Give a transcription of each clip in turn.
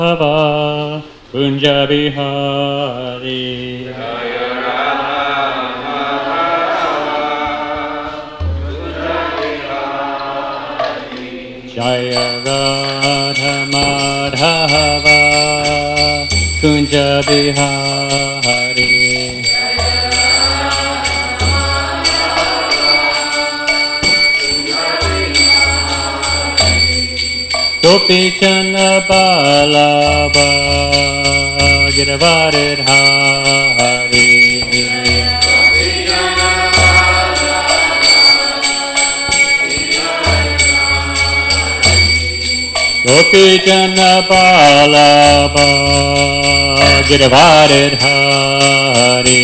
Hava Kunja Bihari Jaya Radha Madhava Kunja Bihari Gopi Chana Balaba Giravarid Hari Gopi Chana Balaba Giravarid Hari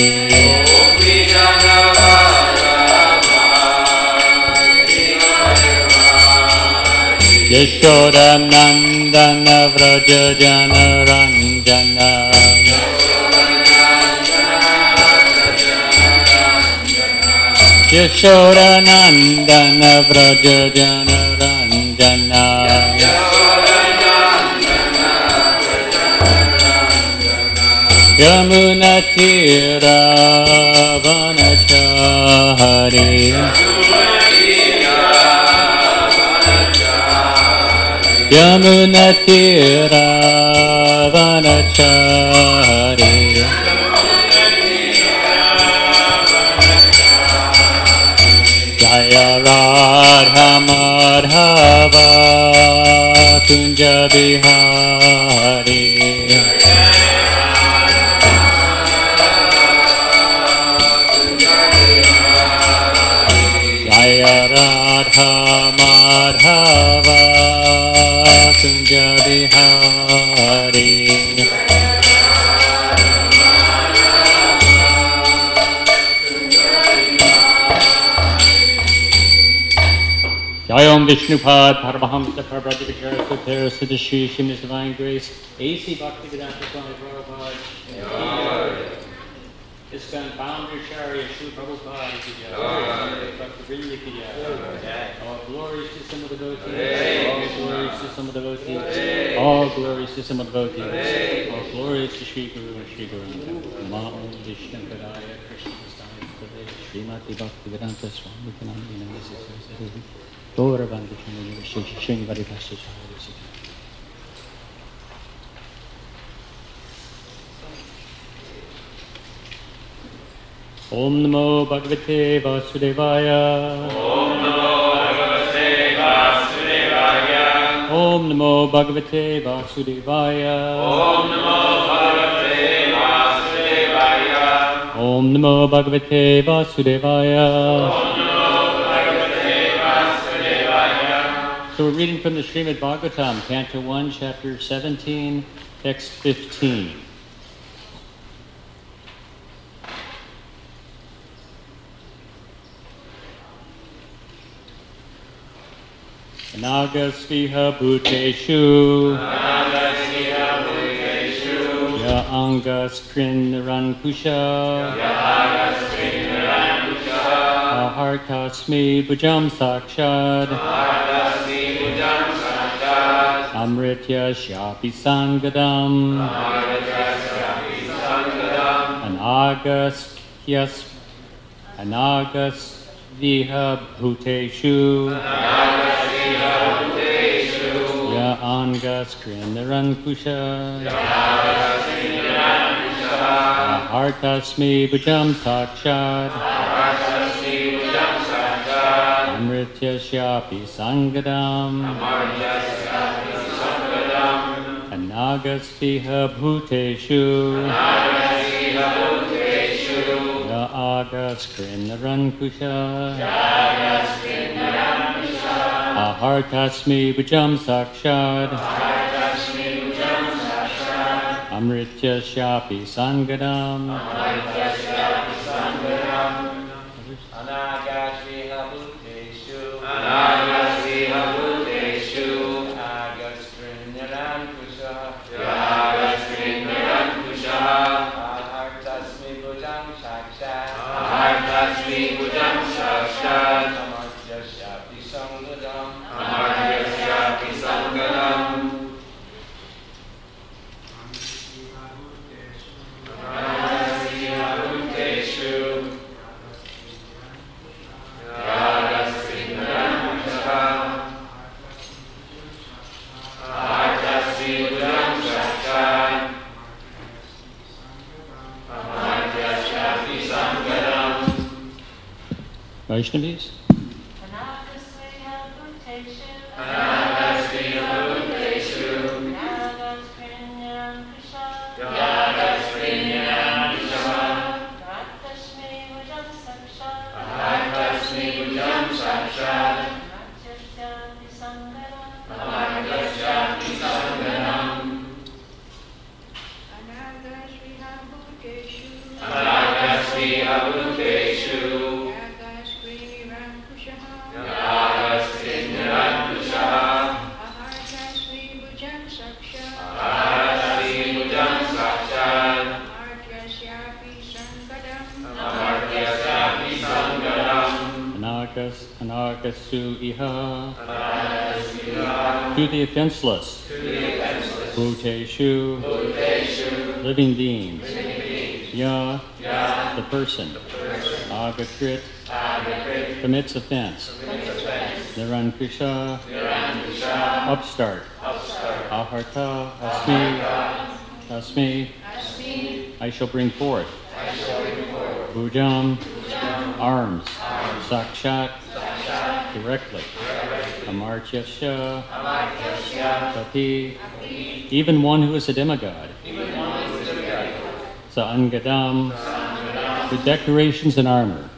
Yashoda Nandana Vraja Jana Ranjana Yashoda Nandana Vraja Jana Ranjana Yamuna Tira Vanachari Yamuna Tira Vanachari Jaya Radha Madhava Kunja Bihari Jaya Radha Madhava Kunja Bihari Jayam Vishnupad Paramahamsa Parabhajivachara Sutera Siddhashi Shimnis Divine Grace A.C. Bhaktivedanta Swami Prabhupada ISKCON Founder Charya Sri Prabhupada Ki Jai Bhakti Vrinda Ki Jai All glories to some of the devotees All glories to some of the devotees All glories to some of the devotees All glories to Shri Guru and Shri Guru Namo Vishnu Padaya Krishna Staya Prade Srimati Bhaktivedanta Swami Kanani Namasi Saraswati Gaura Vandikani Srinivadi Pastor Charya Om Namo Bhagavate Vasudevaya Om Namo Bhagavate Vasudevaya Om Namo Bhagavate Vasudevaya Om Namo Bhagavate Vasudevaya Om Namo Bhagavate Vasudevaya So we're reading from the Srimad Bhagavatam, Canto 1, Chapter 17, Text 15. Anagasviha bhuteshu Ya angas krinnarankusha Ahartasmi bhujam sakshad Amritya shapi sangadam Anagas viha bhuteshu Ya angas krinnarankusha Ahartasmi bhujam sakshad Amritya shapi sangadam Anagasviha bhuteshu Ya agas krinnarankusha Ahartasmi bhujam sakshad Amritya shapi sangadam Anagasviha bhuteshu Agas krinnarankusha Ahartasmi bhujam sakshad Amartya shapi sangadam Vaishnavis? Anarkasu iha. To the offenseless. Bhuteshu. Living beings. Ya. The person. Agakrit. Commits offense. Nirankusha. Upstart. Aharta. Asmi. I shall bring forth. Bhujam. Arms. Sakshat. Directly. Amartyasya. Pati. Even one who is a demigod. Saangadam. With decorations and armor.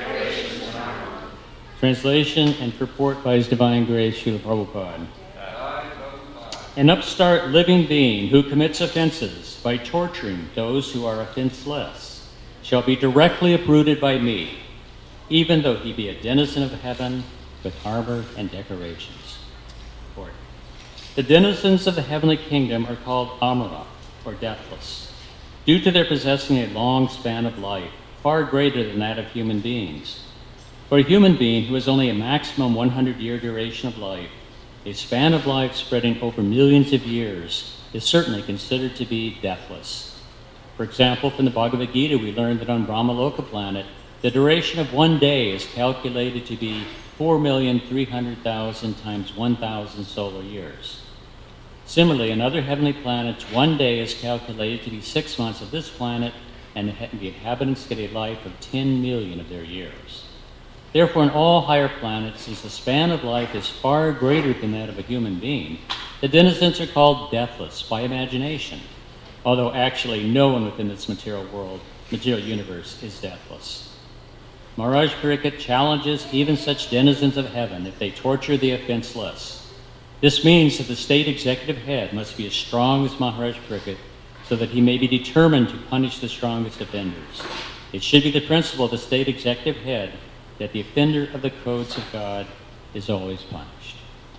Translation and purport by His Divine Grace, Srila Prabhupada. An upstart living being who commits offenses by torturing those who are offenseless shall be directly uprooted by me, even though he be a denizen of heaven with armor and decorations. The denizens of the heavenly kingdom are called Amara, or deathless, due to their possessing a long span of life, far greater than that of human beings. For a human being who has only a maximum 100-year duration of life, a span of life spreading over millions of years is certainly considered to be deathless. For example, from the Bhagavad Gita, we learned that on Brahmaloka planet, the duration of 1 day is calculated to be 4,300,000 times 1,000 solar years. Similarly, on other heavenly planets, 1 day is calculated to be 6 months of this planet, and the inhabitants get a life of 10 million of their years. Therefore, in all higher planets, since the span of life is far greater than that of a human being, the denizens are called deathless by imagination, although actually no one within this material universe is deathless. Maharaj Pariksit challenges even such denizens of heaven if they torture the offenseless. This means that the state executive head must be as strong as Maharaj Pariksit so that he may be determined to punish the strongest offenders. It should be the principle of the state executive head that the offender of the codes of God is always punished.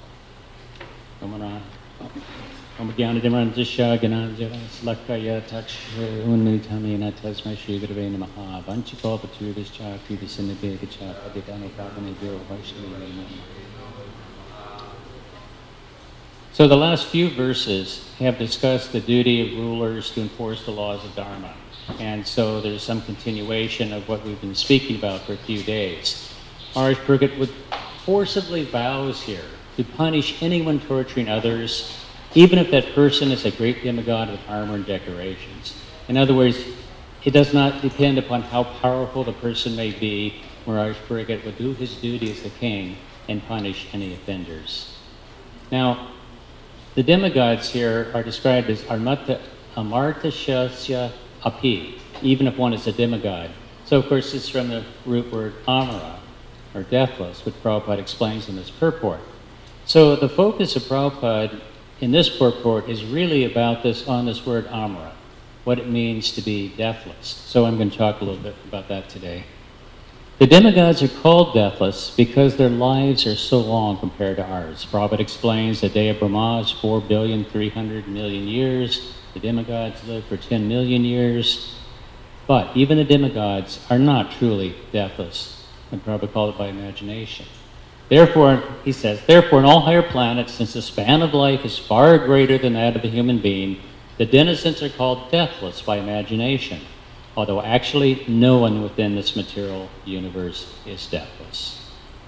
So the last few verses have discussed the duty of rulers to enforce the laws of Dharma. And so there's some continuation of what we've been speaking about for a few days. Maharaj Pariksit would forcibly vows here to punish anyone torturing others, even if that person is a great demigod with armor and decorations. In other words, it does not depend upon how powerful the person may be. Maharaj Pariksit would do his duty as the king and punish any offenders. Now, the demigods here are described as amartyasya api, even if one is a demigod. So, of course, it's from the root word amara, or deathless, which Prabhupada explains in this purport. So the focus of Prabhupada in this purport is really about this word amara, what it means to be deathless. So I'm going to talk a little bit about that today. The demigods are called deathless because their lives are so long compared to ours. Prabhupada explains the day of Brahma is 4,300,000,000 years. The demigods live for 10 million years. But even the demigods are not truly deathless, and Prabhupada called it by imagination. Therefore, he says, therefore in all higher planets, since the span of life is far greater than that of a human being, the denizens are called deathless by imagination, although actually no one within this material universe is deathless.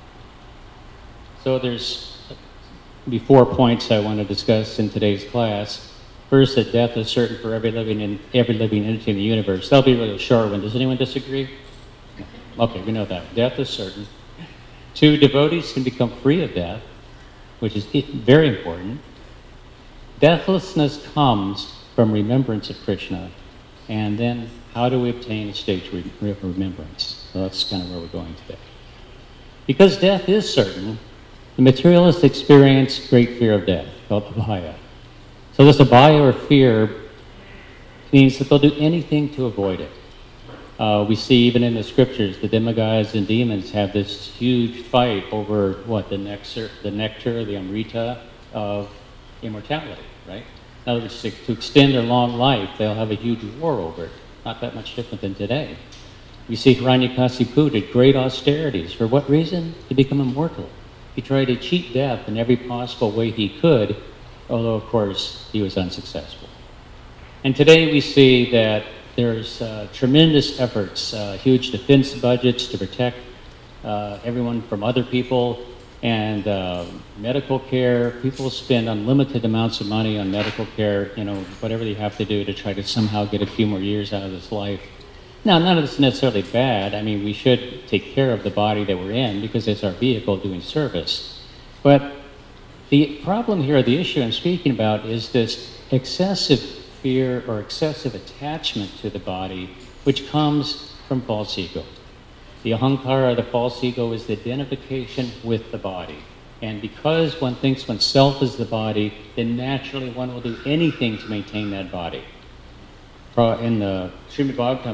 So there's 4 points I want to discuss in today's class. First, that death is certain for every living entity in the universe. That'll be a really short one. Does anyone disagree? Okay, we know that. Death is certain. 2, devotees can become free of death, which is very important. Deathlessness comes from remembrance of Krishna. And then how do we obtain a state of remembrance? So that's kind of where we're going today. Because death is certain, the materialists experience great fear of death, called abhaya. So this abhaya or fear means that they'll do anything to avoid it. We see even in the scriptures, the demigods and demons have this huge fight over the nectar, the amrita of immortality, right? In other words, to extend their long life, they'll have a huge war over it. Not that much different than today. We see Hiranyakasipu did great austerities. For what reason? To become immortal. He tried to cheat death in every possible way he could, although, of course, he was unsuccessful. And today we see that there's tremendous efforts, huge defense budgets to protect everyone from other people, and medical care. People spend unlimited amounts of money on medical care, whatever they have to do to try to somehow get a few more years out of this life. Now, none of this is necessarily bad. I mean, we should take care of the body that we're in because it's our vehicle doing service. But the problem here, the issue I'm speaking about, is this excessive fear or excessive attachment to the body, which comes from false ego. The ahankara, the false ego, is the identification with the body. And because one thinks oneself is the body, then naturally one will do anything to maintain that body. In the Srimad Bhagavatam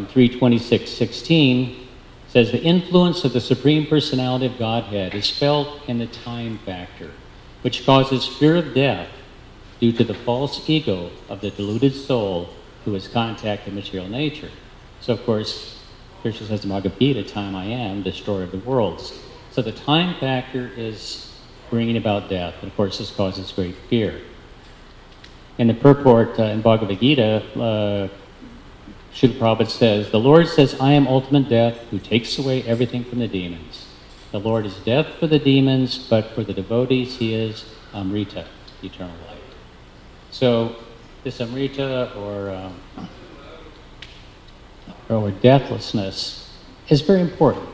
3:26-16 says, the influence of the Supreme Personality of Godhead is felt in the time factor, which causes fear of death due to the false ego of the deluded soul who has contacted material nature. So, of course, Krishna says in Bhagavad Gita, time I am, destroyer of the worlds. So the time factor is bringing about death, and of course this causes great fear. In the purport in Bhagavad Gita, Srila Prabhupada says, the Lord says, I am ultimate death who takes away everything from the demons. The Lord is death for the demons, but for the devotees he is Amrita, eternal life. So this Amrita or deathlessness is very important.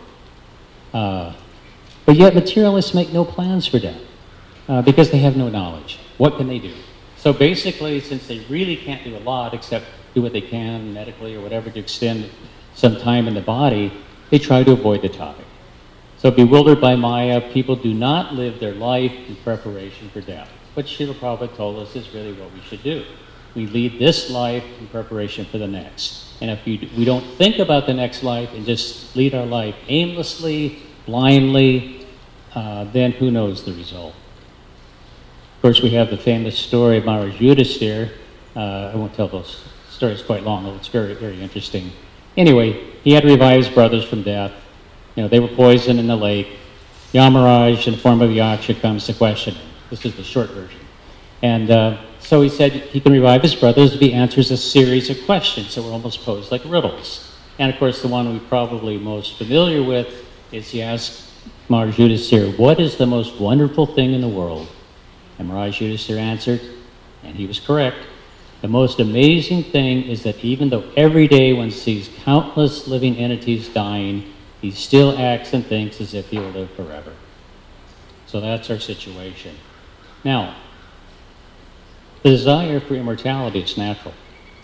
But yet materialists make no plans for death because they have no knowledge. What can they do? So basically, since they really can't do a lot except do what they can medically or whatever to extend some time in the body, they try to avoid the topic. So bewildered by Maya, people do not live their life in preparation for death. What Srila Prabhupada told us is really what we should do. We lead this life in preparation for the next. And if we don't think about the next life and just lead our life aimlessly, blindly, then who knows the result? Of course, we have the famous story of Maharaj Yudhisthira. I won't tell those stories quite long, though it's very, very interesting. Anyway, he had to revive his brothers from death. They were poisoned in the lake. Yamaraj, in the form of Yaksha, comes to question him. This is the short version. And so he said he can revive his brothers if he answers a series of questions that were almost posed like riddles. And of course, the one we're probably most familiar with is he asked Maharaj Yudhisthira, what is the most wonderful thing in the world? And Maharaj Yudhisthira answered, and he was correct, the most amazing thing is that even though every day one sees countless living entities dying, he still acts and thinks as if he will live forever. So that's our situation. Now, the desire for immortality is natural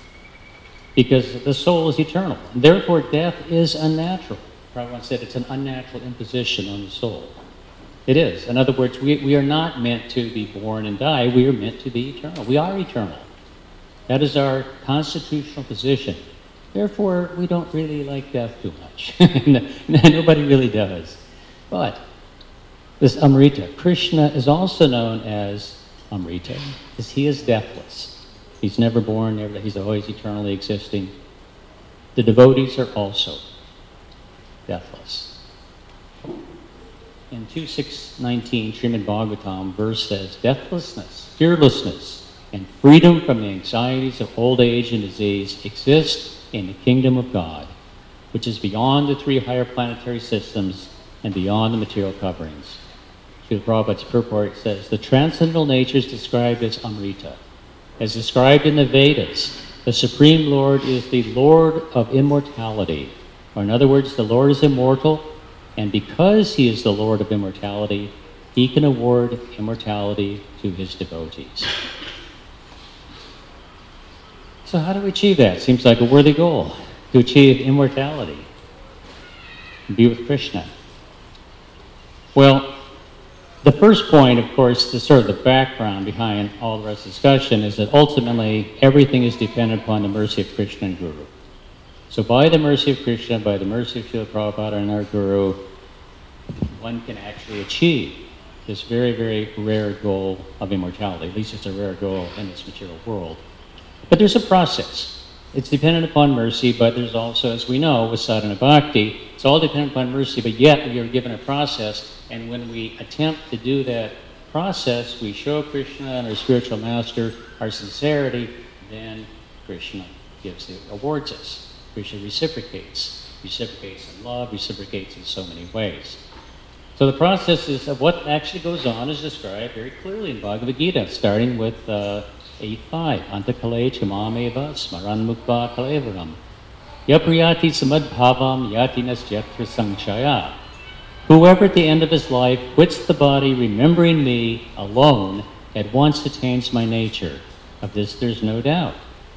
because the soul is eternal. Therefore, death is unnatural. Prabhupada said it's an unnatural imposition on the soul. It is. In other words, we are not meant to be born and die. We are meant to be eternal. We are eternal. That is our constitutional position. Therefore, we don't really like death too much. Nobody really does. But this Amrita, Krishna is also known as Amrita, because he is deathless. He's never born, he's always eternally existing. The devotees are also deathless. In 2.6.19, Srimad Bhagavatam, verse says, deathlessness, fearlessness, and freedom from the anxieties of old age and disease exist in the kingdom of God, which is beyond the 3 higher planetary systems and beyond the material coverings. Srila Prabhupada's purport says, the transcendental nature is described as Amrita. As described in the Vedas, the Supreme Lord is the Lord of immortality. Or in other words, the Lord is immortal, And because he is the Lord of immortality, he can award immortality to his devotees. So how do we achieve that? Seems like a worthy goal, to achieve immortality, be with Krishna. Well, the first point, of course, the sort of the background behind all the rest of the discussion is that ultimately everything is dependent upon the mercy of Krishna and Guru. So by the mercy of Krishna, by the mercy of Srila Prabhupada and our Guru, one can actually achieve this very, very rare goal of immortality. At least it's a rare goal in this material world. But there's a process. It's dependent upon mercy, but there's also, as we know, with sadhana bhakti, it's all dependent upon mercy, but yet we are given a process, and when we attempt to do that process, we show Krishna and our spiritual master our sincerity, then Krishna awards us. Krishna reciprocates in love, reciprocates in so many ways. So the process of what actually goes on is described very clearly in Bhagavad Gita, starting with 8.5. Antakale chamameva smaran mukva kalevaram. Yapriyati samadbhavam yatinas jatra sanchaya. Whoever at the end of his life quits the body, remembering me alone, at once attains my nature. Of this there's no doubt.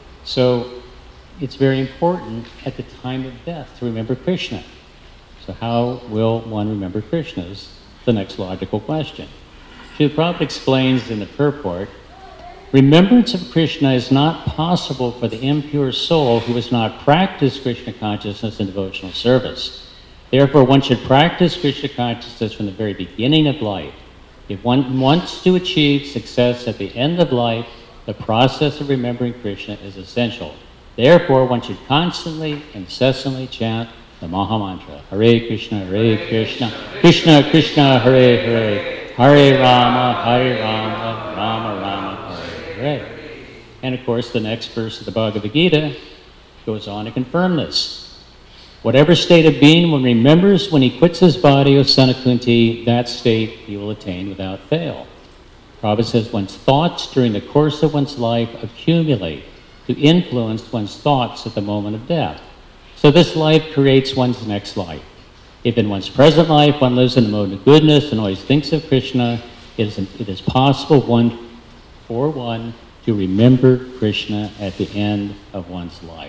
So it's very important at the time of death to remember Krishna. So how will one remember Krishna is the next logical question. Srila Prabhupada explains in the purport, remembrance of Krishna is not possible for the impure soul who has not practiced Krishna consciousness in devotional service. Therefore, one should practice Krishna consciousness from the very beginning of life. If one wants to achieve success at the end of life, the process of remembering Krishna is essential. Therefore, one should constantly, incessantly chant the Maha Mantra, Hare Krishna, Krishna Krishna, Hare Hare, Hare Rama, Rama Rama, Hare Hare. And of course, the next verse of the Bhagavad Gita goes on to confirm this. Whatever state of being one remembers when he quits his body, O son of Kunti, that state he will attain without fail. Prabhupada says, one's thoughts during the course of one's life accumulate to influence one's thoughts at the moment of death. So this life creates one's next life. If in one's present life one lives in the mode of goodness and always thinks of Krishna, it is possible for one to remember Krishna at the end of one's life.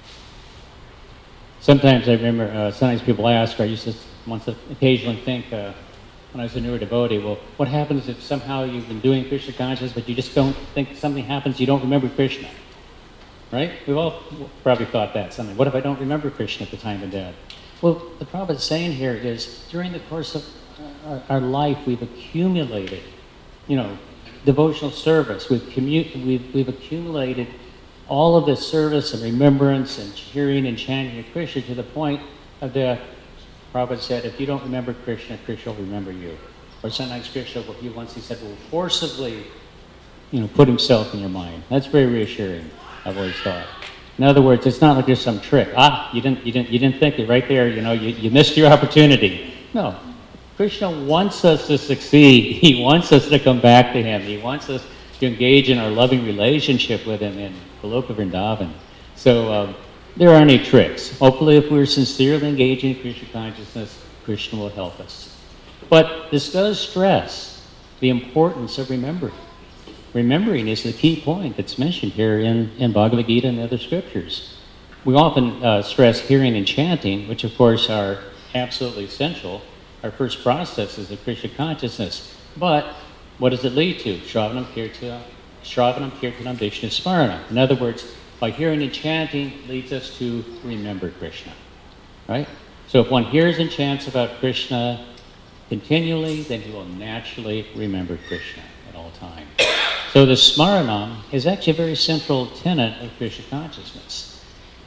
Sometimes I remember, sometimes people ask, or I used to once occasionally think, when I was a newer devotee, well, what happens if somehow you've been doing Krishna consciousness, but you just don't think something happens, you don't remember Krishna? Right? We've all probably thought that, something. What if I don't remember Krishna at the time of death? Well, the Prabhupada is saying here is, during the course of our life, we've accumulated, devotional service. We've accumulated all of this service and remembrance and hearing and chanting of Krishna to the point of death. Prabhupada said, if you don't remember Krishna, Krishna will remember you. Or sometimes Krishna, once he said, will forcibly, put himself in your mind. That's very reassuring, I've always thought. In other words, it's not like there's some trick. You didn't think it right there, you missed your opportunity. No. Krishna wants us to succeed. He wants us to come back to him. He wants us to engage in our loving relationship with him in Goloka Vrindavan. So there aren't any tricks. Hopefully, if we're sincerely engaging in Krishna consciousness, Krishna will help us. But this does stress the importance of remembering. Remembering is the key point that's mentioned here in Bhagavad Gita and the other scriptures. We often stress hearing and chanting, which of course are absolutely essential. Our first process is the Krishna consciousness. But what does it lead to? Shravanam Kirtanam Vishnu Smarana. In other words, by hearing and chanting leads us to remember Krishna. Right? So if one hears and chants about Krishna continually, then he will naturally remember Krishna at all times. So the Smaranam is actually a very central tenet of Krishna consciousness.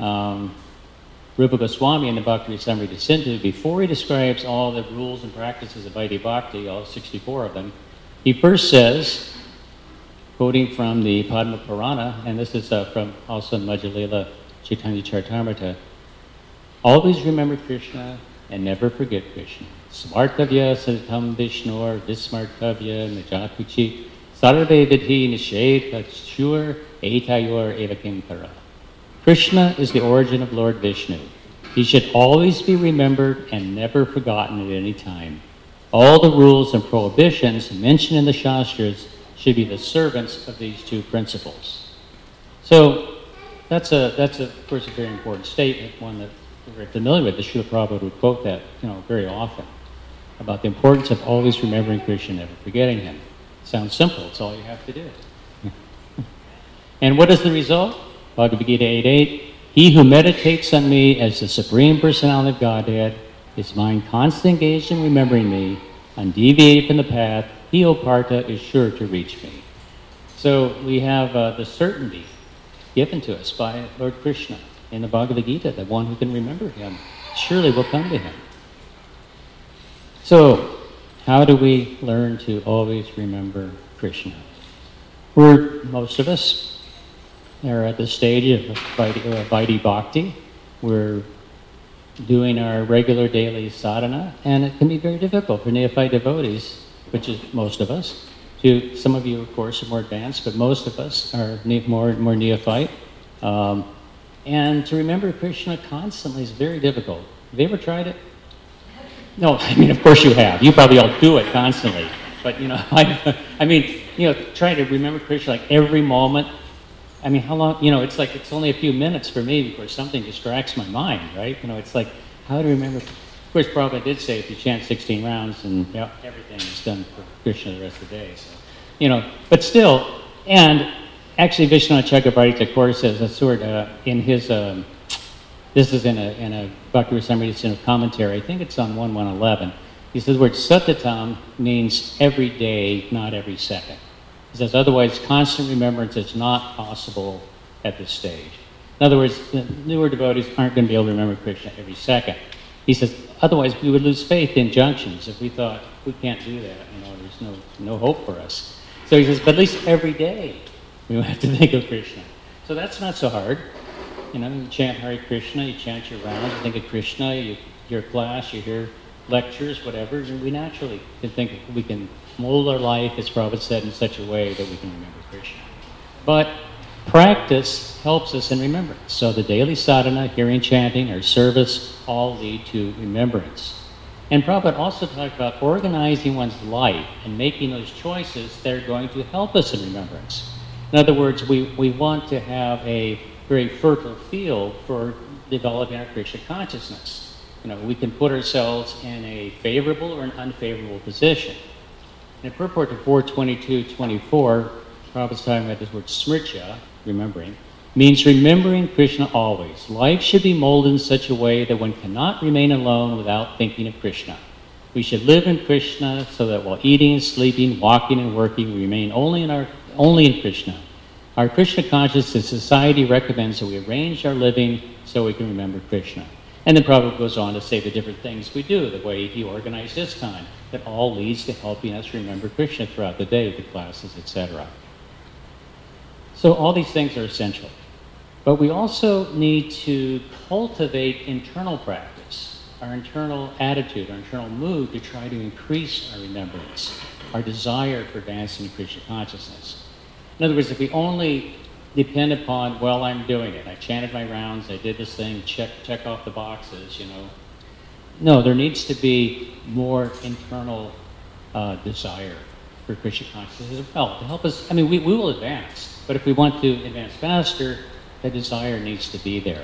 Rupa Goswami in the Bhakti Rasamrita Sindhu, before he describes all the rules and practices of Vaidhi Bhakti, all 64 of them, he first says, quoting from the Padma Purana, and this is from also Madhya Lila Chaitanya Charitamrita, always remember Krishna and never forget Krishna. Smartavya Sadatam Vishnur Vismartavya Najatuchi Sarve Vidhi Nished Kachur Etayor Evakinkara. Krishna is the origin of Lord Vishnu. He should always be remembered and never forgotten at any time. All the rules and prohibitions mentioned in the Shastras should be the servants of these two principles. So that's of course a very important statement, one that we're very familiar with. The Srila Prabhupada would quote that, very often, about the importance of always remembering Krishna, never forgetting him. Sounds simple, it's all you have to do. And what is the result? Bhagavad Gita 8:8, he who meditates on me as the Supreme Personality of Godhead, his mind constantly engaged in remembering me, undeviated from the path, he, O Partha, is sure to reach me. So we have the certainty given to us by Lord Krishna in the Bhagavad Gita, that one who can remember him surely will come to him. So, how do we learn to always remember Krishna? Most of us are at the stage of Vaidhi Bhakti. We're doing our regular daily sadhana, and it can be very difficult for neophyte devotees, which is most of us. Some of you, of course, are more advanced, but most of us are more neophyte. And to remember Krishna constantly is very difficult. Have you ever tried it? No, of course you have. You probably all do it constantly. But, trying to remember Krishna like every moment. How long, it's only a few minutes for me before something distracts my mind, right? It's like, how to remember. Of course, Prabhupada did say if you chant 16 rounds, and everything is done for Krishna the rest of the day. So, but still, and actually Vishwanath Chakrabarti Thakur says that's sort of in his, this is in a Bhakti Rasamrita commentary, I think it's on 1.111. He says the word satatam means every day, not every second. He says otherwise constant remembrance is not possible at this stage. In other words, the newer devotees aren't going to be able to remember Krishna every second. He says otherwise we would lose faith in junctions if we thought we can't do that, there's no hope for us. So he says, but at least every day we have to think of Krishna. So that's not so hard. You chant Hare Krishna, you chant your rounds, you think of Krishna, your class, you hear lectures, whatever, and we naturally can think we can mold our life, as Prabhupada said, in such a way that we can remember Krishna. But practice helps us in remembrance. So the daily sadhana, hearing, chanting, our service, all lead to remembrance. And Prabhupada also talked about organizing one's life and making those choices that are going to help us in remembrance. In other words, we want to have a very fertile field for developing our Krishna consciousness. We can put ourselves in a favorable or an unfavorable position. In purport to 422.24, Prabhupada's talking about this word smritya, remembering, means remembering Krishna always. Life should be molded in such a way that one cannot remain alone without thinking of Krishna. We should live in Krishna so that while eating and sleeping, walking and working, we remain only in Krishna. Our Krishna consciousness society recommends that we arrange our living so we can remember Krishna. And then Prabhupada goes on to say the different things we do, the way he organized his time, that all leads to helping us remember Krishna throughout the day, the classes, etc. So all these things are essential. But we also need to cultivate internal practice, our internal attitude, our internal mood to try to increase our remembrance, our desire for advancing Krishna consciousness. In other words, if we only depend upon, well, I'm doing it, I chanted my rounds, I did this thing, check off the boxes, No, there needs to be more internal desire for Krishna consciousness as well to help us. We will advance, but if we want to advance faster, the desire needs to be there.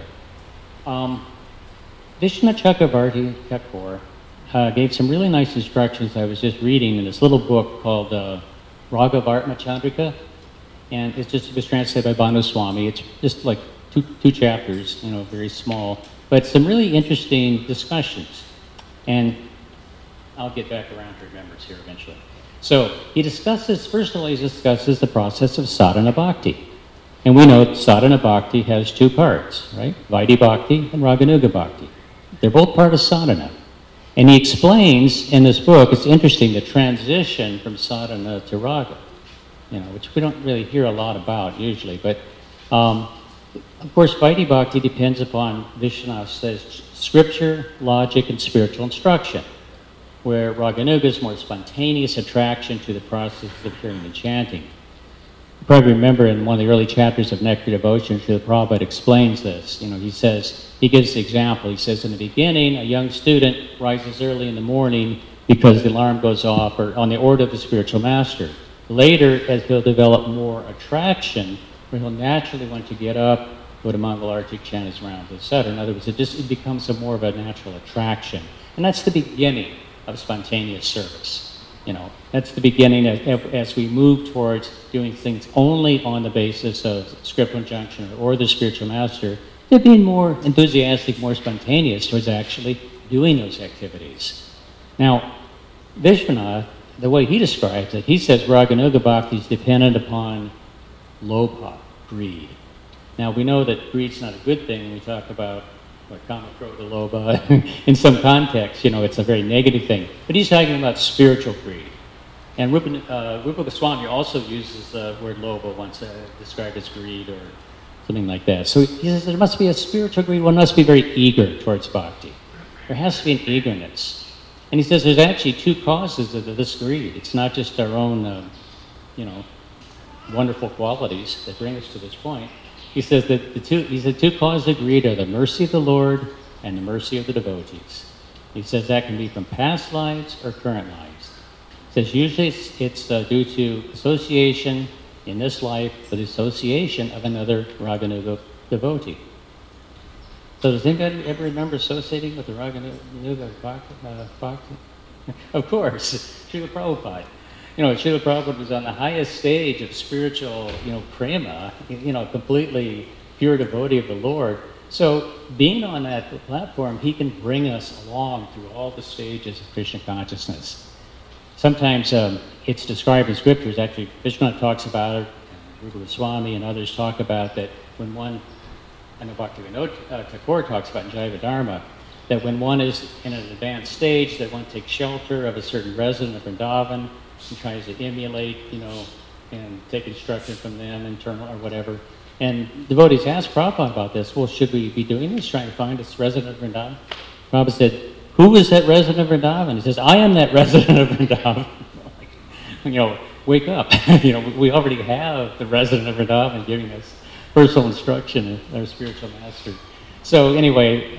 Vishwanath Chakrabarti Thakur gave some really nice instructions I was just reading in this little book called Raghavartma Chandrika, and it was translated by Bhanu Swami. It's just like two chapters, very small, but some really interesting discussions. And I'll get back around to remembrance here eventually. So he discusses the process of sadhana bhakti. And we know that sadhana bhakti has two parts, right? Vaidhi Bhakti and Raganuga Bhakti. They're both part of sadhana. And he explains in this book, it's interesting, the transition from sadhana to raga, which we don't really hear a lot about usually. But of course, Vaidhi Bhakti depends upon, Vishwanath says, scripture, logic, and spiritual instruction, where Raganuga is more spontaneous attraction to the process of hearing and chanting. You probably remember in one of the early chapters of Nectar Devotion, Srila Prabhupada explains this. He gives the example. He says, in the beginning, a young student rises early in the morning because the alarm goes off or on the order of the spiritual master. Later, as he'll develop more attraction, where he'll naturally want to get up, go to Mongol Arctic, chant his rounds, etc. In other words, it becomes more of a natural attraction. And that's the beginning of spontaneous service. That's the beginning as we move towards doing things only on the basis of scriptural injunction or the spiritual master, to being more enthusiastic, more spontaneous towards actually doing those activities. Now, Vishwanath, the way he describes it, he says Raganuga Bhakti is dependent upon lobha, greed. Now, we know that greed's not a good thing when we talk about kama, krodha, lobha. In some context, it's a very negative thing. But he's talking about spiritual greed. And Rupa Goswami also uses the word lobha once described as greed or something like that. So he says there must be a spiritual greed. One must be very eager towards bhakti. There has to be an eagerness. And he says there's actually two causes of this greed. It's not just our own, wonderful qualities that bring us to this point. He says that the two causes of greed are the mercy of the Lord and the mercy of the devotees. He says that can be from past lives or current lives. He says usually it's due to association in this life with the association of another Raganuga devotee. So does anybody ever remember associating with the Raganuga Bhakti? Of course, Srila Prabhupada. Srila Prabhupada was on the highest stage of spiritual, prema, completely pure devotee of the Lord. So being on that platform, he can bring us along through all the stages of Krishna consciousness. Sometimes it's described in scriptures. Actually, Vishwanath talks about it, Rupa Goswami and others talk about that when one, I know Bhaktivinoda Thakur talks about in Jaiva Dharma, that when one is in an advanced stage, that one takes shelter of a certain resident of Vrindavan, and tries to emulate, and take instruction from them, internal or whatever. And devotees asked Prabhupada about this. Well, should we be doing this, trying to find this resident of Vrindavan? Prabhupada said, who is that resident of Vrindavan? He says, I am that resident of Vrindavan. Wake up. We already have the resident of Vrindavan giving us personal instruction of our spiritual master. So anyway,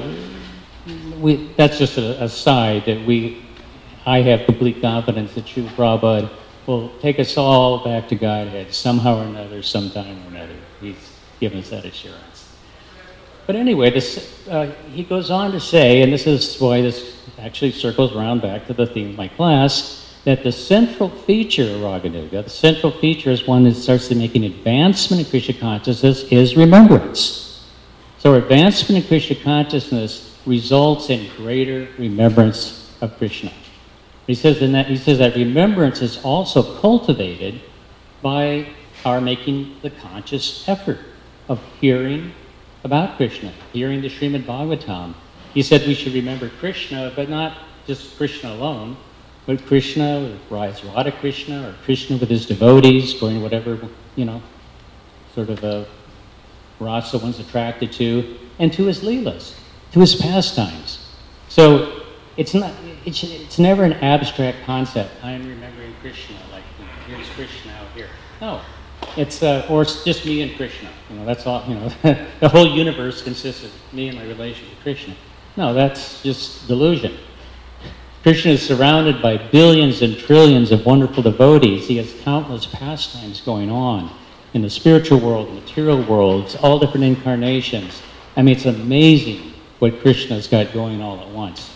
that's just an aside that I have complete confidence that Srila Prabhupada will take us all back to Godhead somehow or another, sometime or another. He's given us that assurance. But anyway, he goes on to say, and this is why this actually circles around back to the theme of my class, that the central feature of Raganuga, the central feature is one that starts to make an advancement in Krishna consciousness, is remembrance. So advancement in Krishna consciousness results in greater remembrance of Krishna. He says that remembrance is also cultivated by our making the conscious effort of hearing about Krishna, hearing the Srimad Bhagavatam. He said we should remember Krishna, but not just Krishna alone, but Krishna with Radha Krishna, or Krishna with his devotees, going whatever, sort of a rasa one's attracted to, and to his leelas, to his pastimes. So it's never an abstract concept. I am remembering Krishna, like here's Krishna out here. No, or it's just me and Krishna. That's all. The whole universe consists of me and my relation to Krishna. No, that's just delusion. Krishna is surrounded by billions and trillions of wonderful devotees. He has countless pastimes going on in the spiritual world, the material world. It's all different incarnations. I mean, it's amazing what Krishna's got going all at once.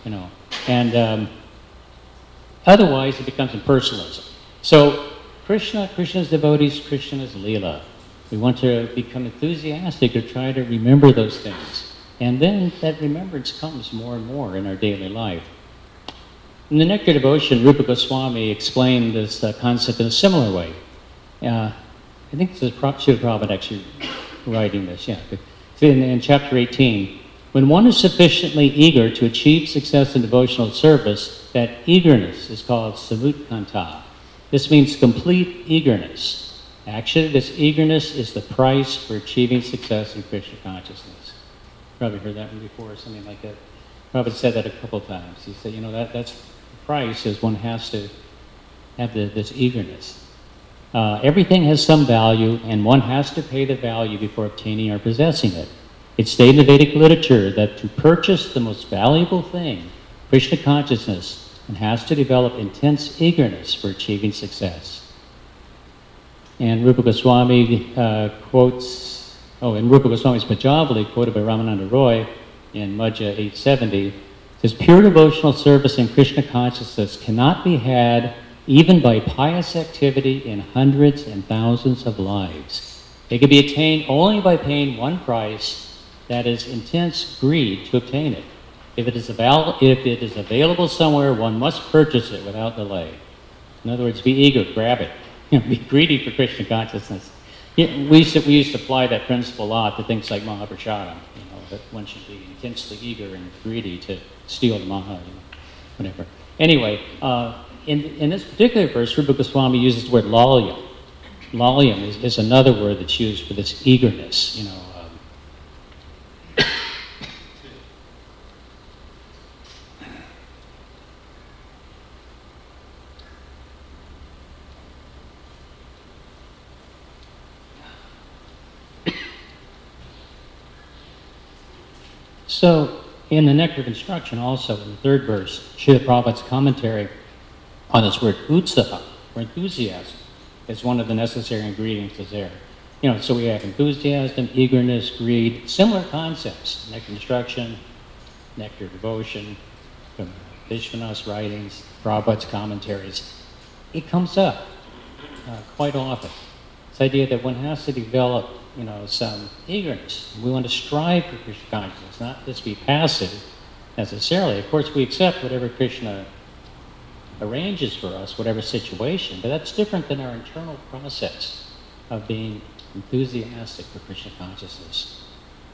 And otherwise it becomes impersonalism. So Krishna's devotees, Krishna's Leela. We want to become enthusiastic to try to remember those things. And then that remembrance comes more and more in our daily life. In the Nectar Devotion, Rupa Goswami explained this concept in a similar way. I think this is Srila Prabhupada actually writing this, yeah. In chapter 18, when one is sufficiently eager to achieve success in devotional service, that eagerness is called samutkanta. This means complete eagerness. Actually, this eagerness is the price for achieving success in Krishna consciousness. Probably heard that one before, or something like that. Prabhupada said that a couple of times. He said, that's the price, is one has to have this eagerness. Everything has some value, and one has to pay the value before obtaining or possessing it. It's stated in the Vedic literature that to purchase the most valuable thing, Krishna consciousness, one has to develop intense eagerness for achieving success. And Rupa Goswami quotes, in Rupa Goswami's Pajavali, quoted by Ramananda Roy in Madhya 870, says, pure devotional service in Krishna consciousness cannot be had even by pious activity in hundreds and thousands of lives. It can be attained only by paying one price, that is intense greed to obtain it. If it is available somewhere, one must purchase it without delay. In other words, be eager, grab it. Be greedy for Krishna consciousness. We used to apply that principle a lot to things like Mahaprasada, that one should be intensely eager and greedy to steal the Maha, whatever. Anyway, in this particular verse, Rupa Goswami uses the word lalyam. Lalyam is another word that's used for this eagerness, So, in the Nectar of Instruction also, in the third verse, Srila Prabhupada's commentary on this word utsaha, or enthusiasm, is one of the necessary ingredients is there. So we have enthusiasm, eagerness, greed, similar concepts. Nectar of Instruction, Nectar of Devotion, from Vishwanath's writings, Prabhupada's commentaries. It comes up quite often. This idea that one has to develop some eagerness. We want to strive for Krishna consciousness, not just be passive necessarily. Of course, we accept whatever Krishna arranges for us, whatever situation, but that's different than our internal process of being enthusiastic for Krishna consciousness.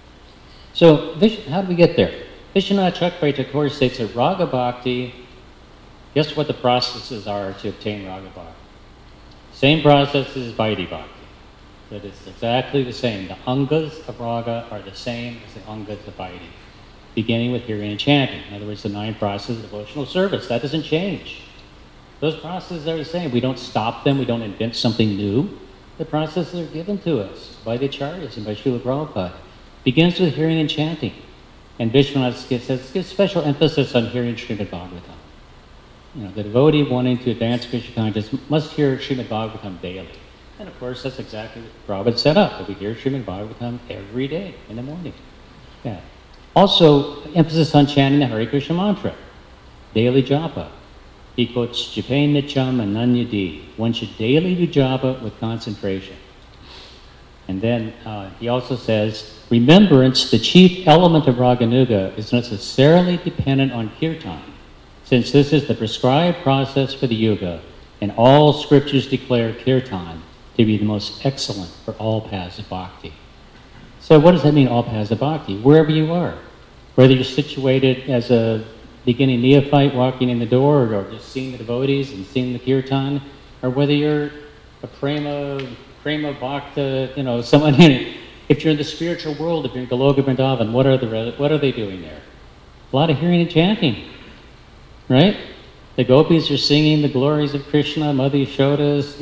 So, how do we get there? Vishwanath Chakravarti Thakur states that Raga Bhakti, guess what the processes are to obtain Raga Bhakti? Same process as Vaidhi Bhakti. That it's exactly the same. The angas of raga are the same as the angas of Vaidhi, beginning with hearing and chanting. In other words, the 9 processes of devotional service. That doesn't change. Those processes are the same. We don't stop them. We don't invent something new. The processes are given to us by the acharyas and by Srila Prabhupada. Begins with hearing and chanting. And Vishwanath gives special emphasis on hearing Srimad Bhagavatam. The devotee wanting to advance Krishna consciousness must hear Srimad Bhagavatam daily. And of course, that's exactly what Prabhupada set up, that we hear Srimad Bhagavatam every day in the morning. Yeah. Also, emphasis on chanting the Hare Krishna mantra, daily japa. He quotes Japain Nityam Ananyadi. One should daily do japa with concentration. And then he also says, remembrance, the chief element of Raganuga, is necessarily dependent on kirtan, since this is the prescribed process for the yuga, and all scriptures declare kirtan to be the most excellent for all paths of bhakti. So what does that mean, all paths of bhakti? Wherever you are. Whether you're situated as a beginning neophyte walking in the door, or just seeing the devotees and seeing the kirtan, or whether you're a prema bhakta, someone if you're in the spiritual world, if you're in Goloka Vrindavan, what are they doing there? A lot of hearing and chanting, right? The gopis are singing the glories of Krishna, Mother Yashoda's,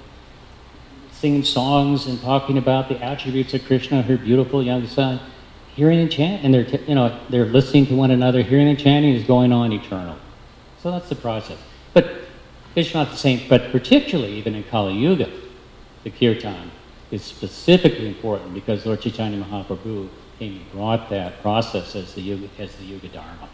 singing songs and talking about the attributes of Krishna, her beautiful young son, hearing and chanting, and they're listening to one another. Hearing and chanting is going on eternal. So that's the process. But Vishwanath is saying, but particularly even in Kali Yuga, the kirtan is specifically important because Lord Chaitanya Mahaprabhu came and brought that process as the Yuga Dharma.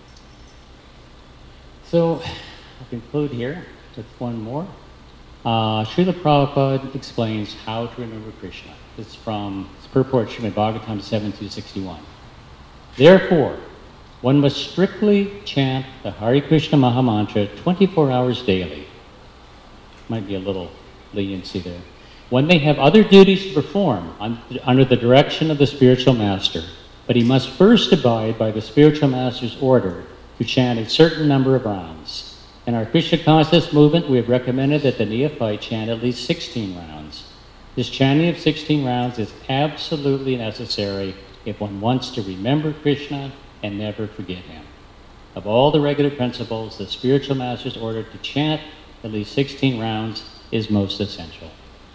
So I'll conclude here with one more. Srila Prabhupada explains how to remember Krishna. This is from purport Srimad Bhagavatam 7.261. Therefore, one must strictly chant the Hare Krishna Mahamantra 24 hours daily. Might be a little leniency there. One may have other duties to perform under the direction of the spiritual master, but he must first abide by the spiritual master's order to chant a certain number of rounds. In our Krishna consciousness movement, we have recommended that the neophyte chant at least 16 rounds. This chanting of 16 rounds is absolutely necessary if one wants to remember Krishna and never forget him. Of all the regular principles, the spiritual master's ordered to chant at least 16 rounds is most essential.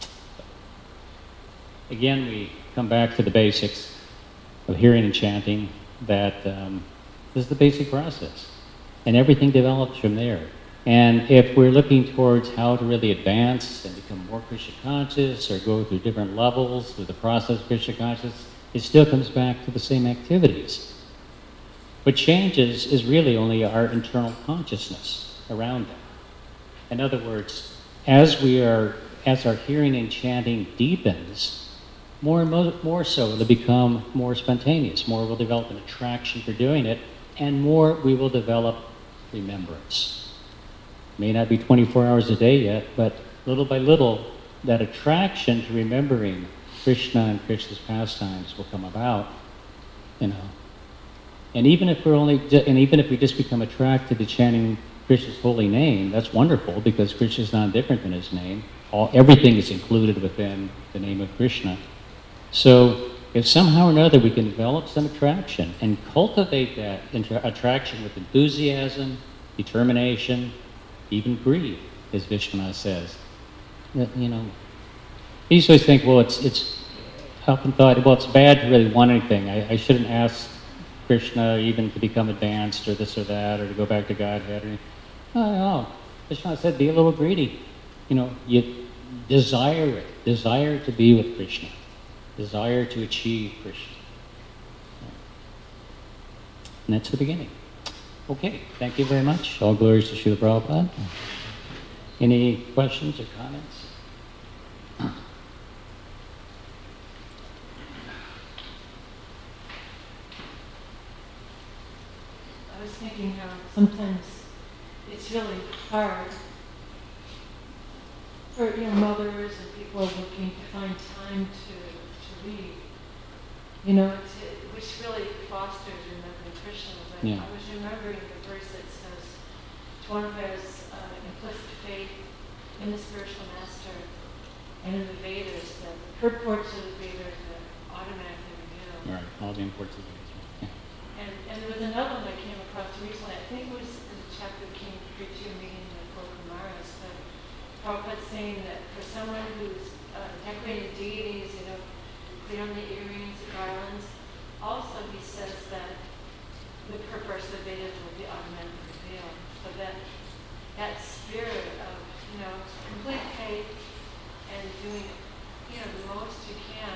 Again, we come back to the basics of hearing and chanting, that this is the basic process. And everything develops from there. And if we're looking towards how to really advance and become more Krishna conscious or go through different levels through the process of Krishna consciousness, it still comes back to the same activities. What changes is really only our internal consciousness around it. In other words, as our hearing and chanting deepens, more and more so it'll become more spontaneous, more we'll develop an attraction for doing it, and more we will develop remembrance. May not be 24 hours a day yet, but little by little, that attraction to remembering Krishna and Krishna's pastimes will come about, And even if we just become attracted to chanting Krishna's holy name, that's wonderful, because Krishna is not different than his name. Everything is included within the name of Krishna. So if somehow or another we can develop some attraction and cultivate that attraction with enthusiasm, determination, even greed, as Vishwanath says, I used to always think, well, it's often thought, well, it's bad to really want anything. I shouldn't ask Krishna even to become advanced or this or that, or to go back to Godhead. No. Vishwanath said, be a little greedy. You desire it. Desire to be with Krishna. Desire to achieve Krishna. And that's the beginning. Okay, thank you very much. All glories to Srila Prabhupada. Any questions or comments? I was thinking how sometimes it's really hard for mothers and people looking to find time to read. Which really fosters remembering Krishna. Yeah. I was remembering the verse that says, "To one who has implicit faith in the spiritual master and in the Vedas, the purports of the Vedas are automatically revealed." Right, all the imports of Vedas. And there was another one I came across recently. I think it was in the chapter that came to your meeting with Gokul Maharaj, but Prabhupada's saying that for someone who's decorating deities, clear on the earrings, the garlands, also he says that the purpose of the Vedas will be automatically revealed. So that spirit of, complete faith and doing, the most you can,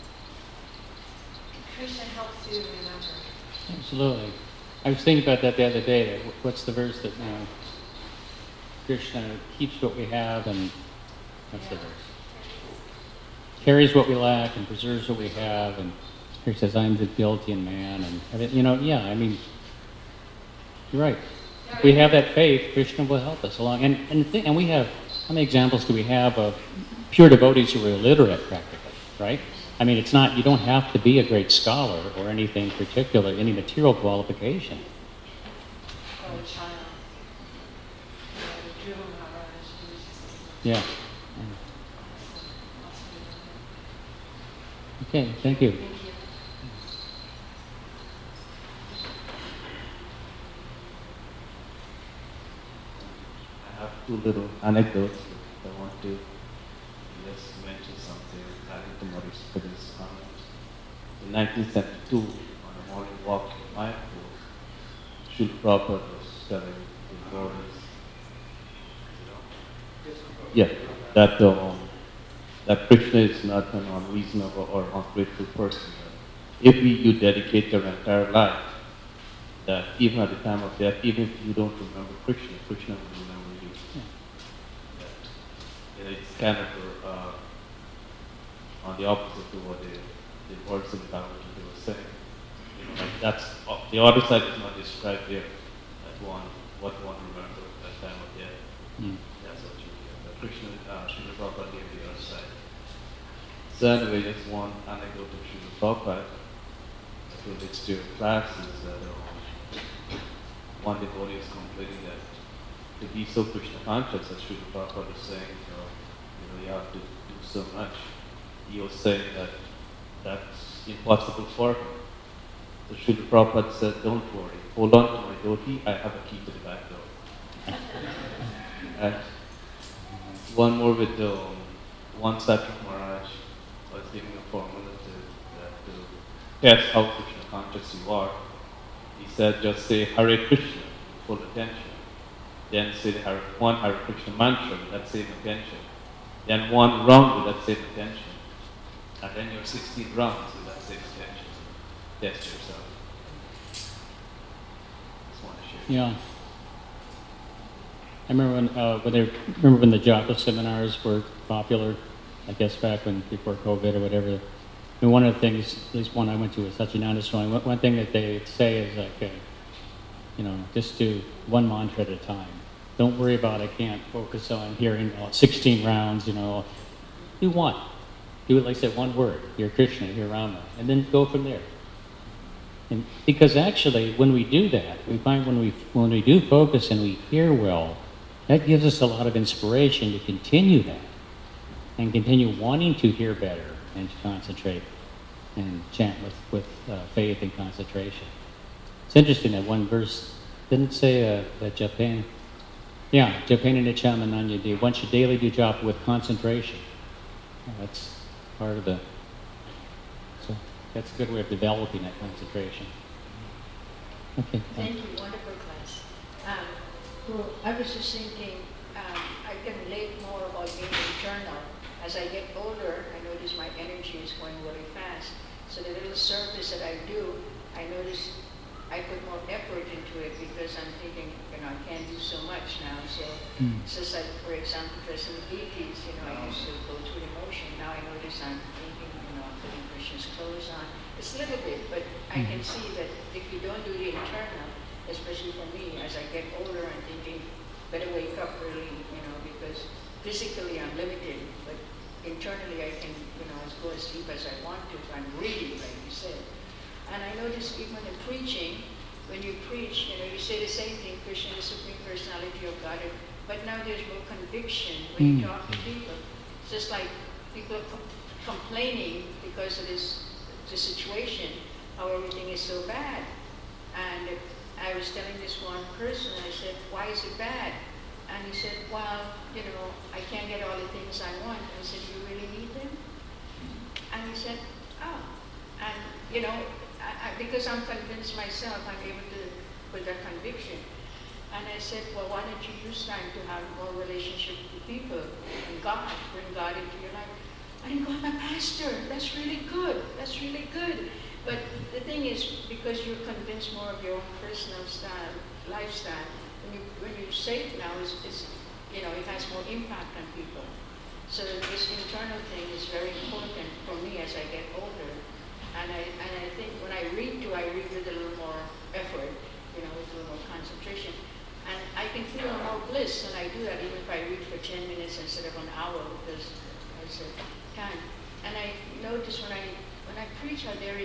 Krishna helps you remember. Absolutely. I was thinking about that the other day. That what's the verse that Krishna keeps what we have, and what's the verse? Carries what we lack and preserves what we have, and he says, "I'm the guilty in man," and you're right. If we have that faith, Krishna will help us along. And we have, how many examples do we have of pure devotees who are illiterate, practically, right? It's not, you don't have to be a great scholar or anything particular, any material qualification. Or a child. Dhruva Maharaj, who was just Yeah. Okay, thank you. Thank you. I have two little anecdotes. I want to just mention something regarding to Maurice for this comment. In 1972, on a morning walk in Mayapur, Srila Prabhupada was telling the devotees, that Krishna is not an unreasonable or ungrateful person. If you dedicate your entire life, that even at the time of death, even if you don't remember Krishna, Krishna will remember you. That, it's kind of on the opposite to what the words of the Bhagavad Gita were saying. That's the other side is not described there. What one remembers at the time of death. That's what you get. But Krishna, Srila Prabhupada gave the other side. So anyway, just one anecdote of Srila Prabhupada that relates to your classes that one devotee is complaining that to be so Krishna conscious, as Srila Prabhupada was saying, you have to do so much. He was saying that that's impossible for him. So Srila Prabhupada said, don't worry, hold on to my dhoti, I have a key to the back door. And one more with the one Satyam Maharaj was giving a formula to test how Krishna conscious you are. He said, just say Hare Krishna, full attention. Then say one Hare Krishna mantra with that same attention. Then one round with that same attention. And then your 16 rounds with that same attention. Test yourself. Just want to share. Yeah. I remember when the Japa seminars were popular, I guess back when before COVID or whatever. And one of the things, at least one I went to was Satchidananda Swami, one thing that they say is like, just do one mantra at a time. Don't worry about, I can't focus on hearing 16 rounds, Do one. Do it like I said, one word, Hare Krishna, Hare Rama, and then go from there. And because actually, when we do that, we find when we do focus and we hear well, that gives us a lot of inspiration to continue that and continue wanting to hear better and to concentrate and chant with faith and concentration. It's interesting that one verse didn't say that Japena Nichamananya, one should daily do japa with concentration. That's part of so that's a good way of developing that concentration. Okay. Thank you, wonderful class. Well, I was just thinking, I can relate more about being internal. As I get older, I notice my energy is going really fast. So the little service that I do, I notice I put more effort into it because I'm thinking, I can't do so much now. So it's just like, for example, for some deities, I used to go through the motion. Now I notice I'm thinking, I'm putting Krishna's clothes on. It's a little bit, but I can see that if you don't do the internal, especially for me, as I get older, I'm thinking, better wake up early, because physically I'm limited, but internally I can, go as deep as I want to if I'm reading, like you said. And I notice even in preaching, when you preach, you say the same thing, Krishna is the Supreme Personality of Godhead, but now there's more conviction when you talk to people. It's just like people are complaining because of the situation, how everything is so bad. And I was telling this one person, I said, why is it bad? And he said, well, I can't get all the things I want. I said, you really need them? And he said, oh. And, because I'm convinced myself, I'm able to put that conviction. And I said, well, why don't you use time to have more relationship with people and God, bring God into your life? And he goes, I'm a pastor. That's really good. That's really good. But the thing is, because you're convinced more of your own personal style, lifestyle, when you say it now, it has more impact on people. So this internal thing is very important for me as I get older. And I think when I read with a little more effort, with a little more concentration. And I can feel more bliss when I do that, even if I read for 10 minutes instead of an hour, because it's a time. And I notice when I preach out there,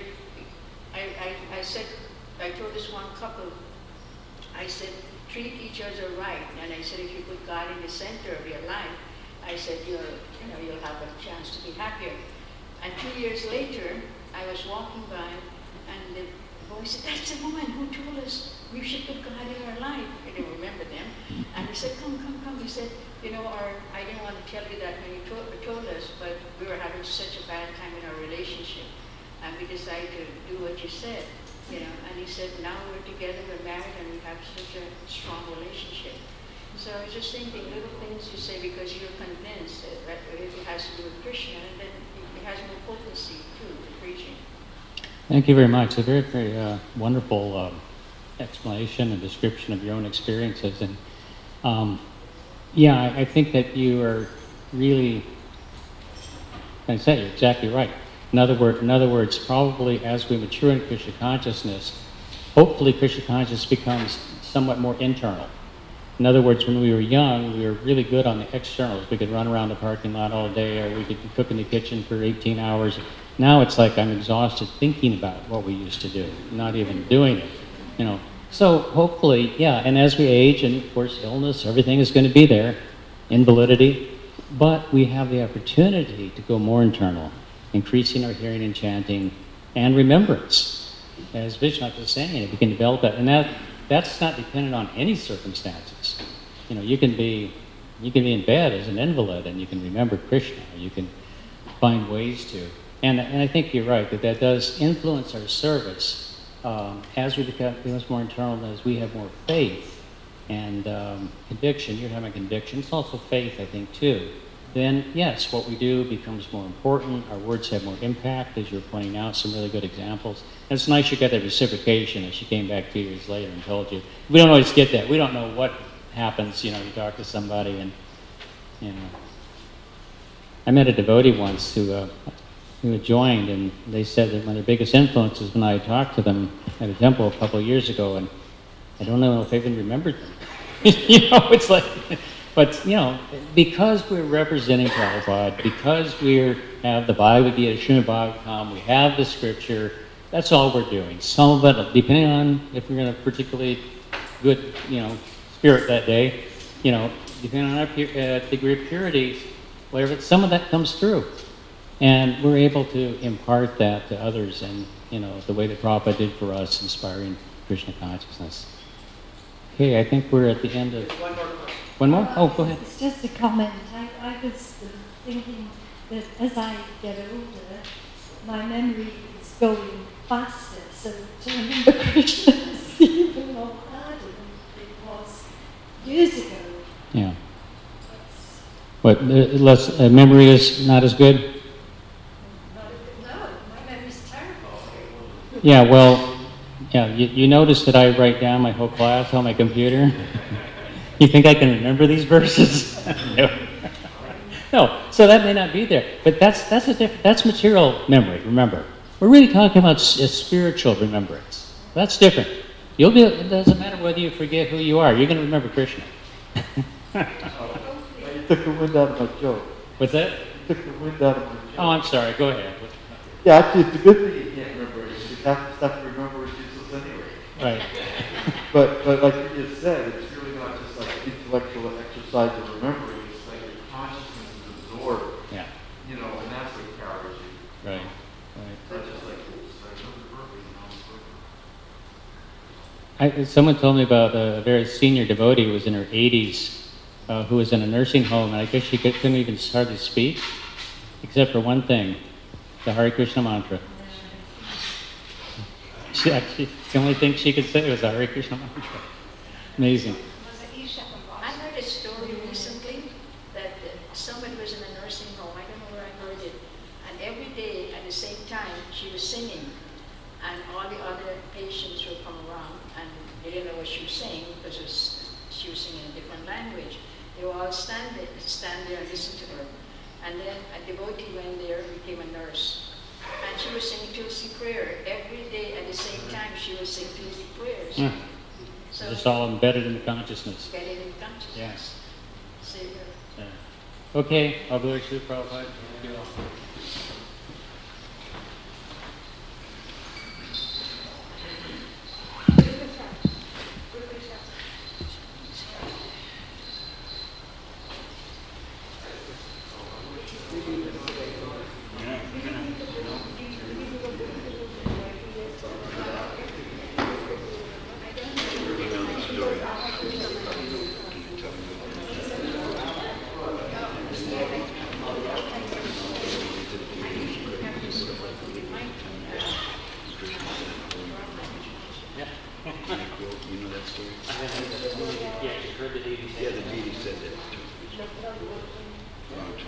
I told this one couple, I said, treat each other right. And I said, if you put God in the center of your life, I said, you'll have a chance to be happier. And 2 years later, I was walking by, and the boy said, that's the woman who told us we should put God in our life. I didn't remember them. And he said, come. He said, I didn't want to tell you that when you told us, but we were having such a bad time in our relationship. And we decided to do what you said, And he said, now we're together, we're married, and we have such a strong relationship. So I was just thinking, little things you say because you're convinced that it has to do with Krishna, and then it has more potency too, the preaching. Thank you very much. A very, very wonderful explanation and description of your own experiences. And I think that you are really, I say you're exactly right. In other words, probably as we mature in Krishna consciousness, hopefully Krishna consciousness becomes somewhat more internal. In other words, when we were young, we were really good on the externals. We could run around the parking lot all day, or we could cook in the kitchen for 18 hours. Now it's like I'm exhausted thinking about what we used to do, not even doing it. So hopefully, and as we age, and of course illness, everything is going to be there, invalidity, but we have the opportunity to go more internal, increasing our hearing and chanting and remembrance. As Vishwanath was saying, we can develop that, and that's not dependent on any circumstances. You can be You can be in bed as an invalid and you can remember Krishna. You can find ways to. And I think you're right, that does influence our service as we becomes more internal, as we have more faith and conviction. You're having conviction. It's also faith, I think, too. Then, yes, what we do becomes more important. Our words have more impact, as you're pointing out, some really good examples. And it's nice you got that reciprocation as she came back 2 years later and told you. We don't always get that. We don't know what happens, you talk to somebody and, I met a devotee once who had joined, and they said that one of their biggest influences when I talked to them at a temple a couple of years ago, and I don't know if I even remembered them. It's like... But, because we're representing Prabhupada, because we have the Bhagavad Gita, Srimad Bhagavatam, we have the scripture, that's all we're doing. Some of it, depending on if we're in a particularly good, spirit that day, depending on our degree of purity, whatever, some of that comes through. And we're able to impart that to others and, the way that Prabhupada did for us, inspiring Krishna consciousness. Okay, I think we're at the end of... One more? Oh, go ahead. It's just a comment. I was thinking that as I get older, my memory is going faster, so to remember Krishna is even more harder than it was years ago. Yeah. What, memory is not as good? No, my memory's terrible. Yeah, well, you notice that I write down my whole class on my computer? You think I can remember these verses? No. So that may not be there. But that's material memory, remember. We're really talking about a spiritual remembrance. That's different. It doesn't matter whether you forget who you are. You're going to remember Krishna. You took the wind out of my joke. What's that? You took the wind out of my joke. Oh, I'm sorry. Go ahead. Yeah, actually, it's a good thing you can't remember it. Because half the stuff you remember is useless anyway. Right. But like you just said, it's really not just like intellectual exercise of remembering. It's like your consciousness is absorbed. Yeah. And that's what carries you. Right. It's not just like, oops, I remember perfectly. Someone told me about a very senior devotee who was in her 80s, who was in a nursing home, and I guess she couldn't even hardly speak, except for one thing, the Hare Krishna mantra. It's the only thing she could say was the Hare Krishna mantra. Amazing. I heard a story recently that somebody was in a nursing home. I don't know where I heard it. And every day at the same time, she was singing. And all the other patients would come around and they didn't know what she was saying because she was singing a different language. They would all stand there and listen to her. And then a devotee went there and became a nurse. And she was singing Tulsi prayer. Every day at the same time, she was singing Tulsi prayers. Yeah. So Just all embedded in the consciousness. embedded in consciousness. Yes. Savior. Yeah. Okay, I'll go to Prabhupada. Thank you all.